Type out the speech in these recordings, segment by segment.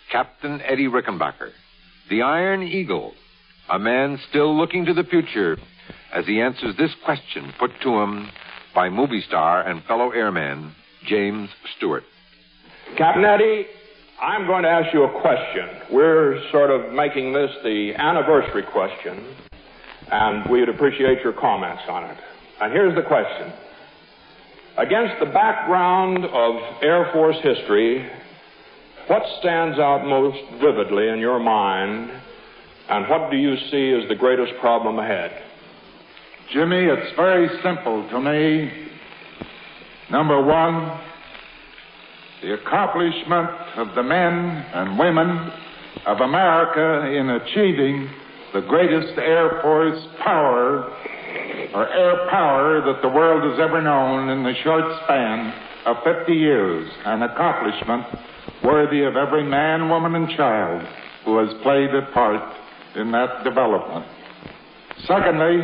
Captain Eddie Rickenbacker, the Iron Eagle, a man still looking to the future as he answers this question put to him by movie star and fellow airman James Stewart. Captain Eddie, I'm going to ask you a question. We're sort of making this the anniversary question, and we'd appreciate your comments on it. And here's the question. Against the background of Air Force history, what stands out most vividly in your mind, and what do you see as the greatest problem ahead? Jimmy, it's very simple to me. Number one, the accomplishment of the men and women of America in achieving the greatest Air Force power, or air power, that the world has ever known in the short span of 50 years, an accomplishment worthy of every man, woman, and child who has played a part in that development. Secondly,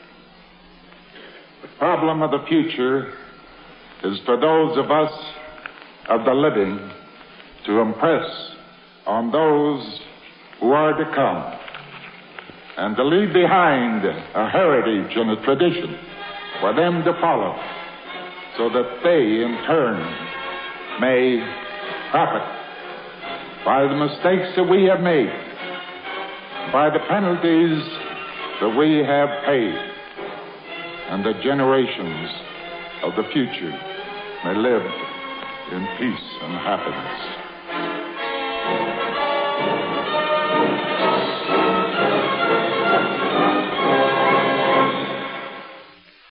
the problem of the future is for those of us of the living to impress on those who are to come and to leave behind a heritage and a tradition for them to follow so that they, in turn, may profit by the mistakes that we have made, by the penalties that we have paid, and the generations of the future may live in peace and happiness.